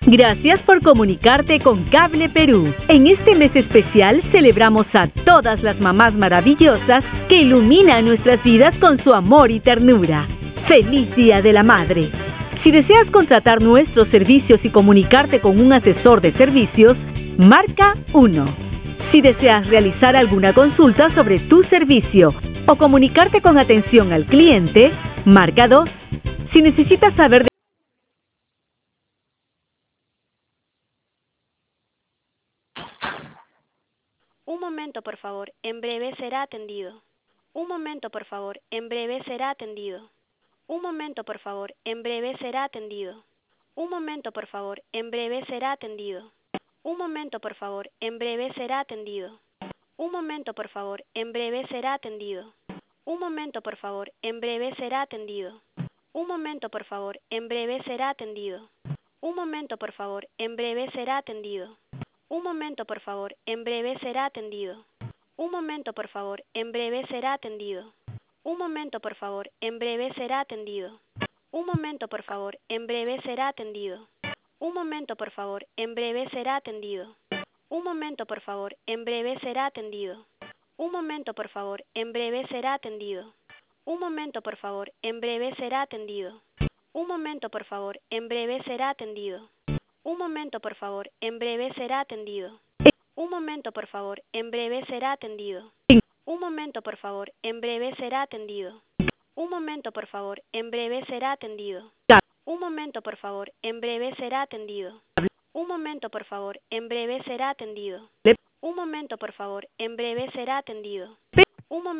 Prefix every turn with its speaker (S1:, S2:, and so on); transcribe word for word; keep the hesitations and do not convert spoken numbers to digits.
S1: Gracias por comunicarte con Cable Perú. En este mes especial celebramos a todas las mamás maravillosas que iluminan nuestras vidas con su amor y ternura. ¡Feliz Día de la Madre! Si deseas contratar nuestros servicios y comunicarte con un asesor de servicios, marca uno. Si deseas realizar alguna consulta sobre tu servicio o comunicarte con atención al cliente, marca dos. Si necesitas saber de
S2: Un momento, por favor. En breve será atendido. Un momento, por favor. En breve será atendido. Un momento, por favor. En breve será atendido. Un momento, por favor. En breve será atendido. Un momento, por favor. En breve será atendido. Un momento, por favor. En breve será atendido. Un momento, por favor. En breve será atendido. Un momento, por favor. En breve será atendido. Un momento, por favor. En breve será atendido. Un momento, por favor. En breve será atendido. Un momento, por favor. En breve será atendido. Un momento, por favor. En breve será atendido. Un momento, por favor. En breve será atendido. Un momento, por favor. En breve será atendido. Un momento, por favor. En breve será atendido. Un momento, por favor. En breve será atendido. Un momento, por favor. En breve será atendido. Un momento, por favor. En breve será atendido. Un momento, por favor. En breve será atendido. Un momento, por favor. En breve será atendido. Un momento, por favor. En breve será atendido. Un momento, por favor. En breve será atendido. Un momento, por favor. En breve será atendido. Un momento, por favor. En breve será atendido. Un momento, por favor. En breve será atendido. Un momento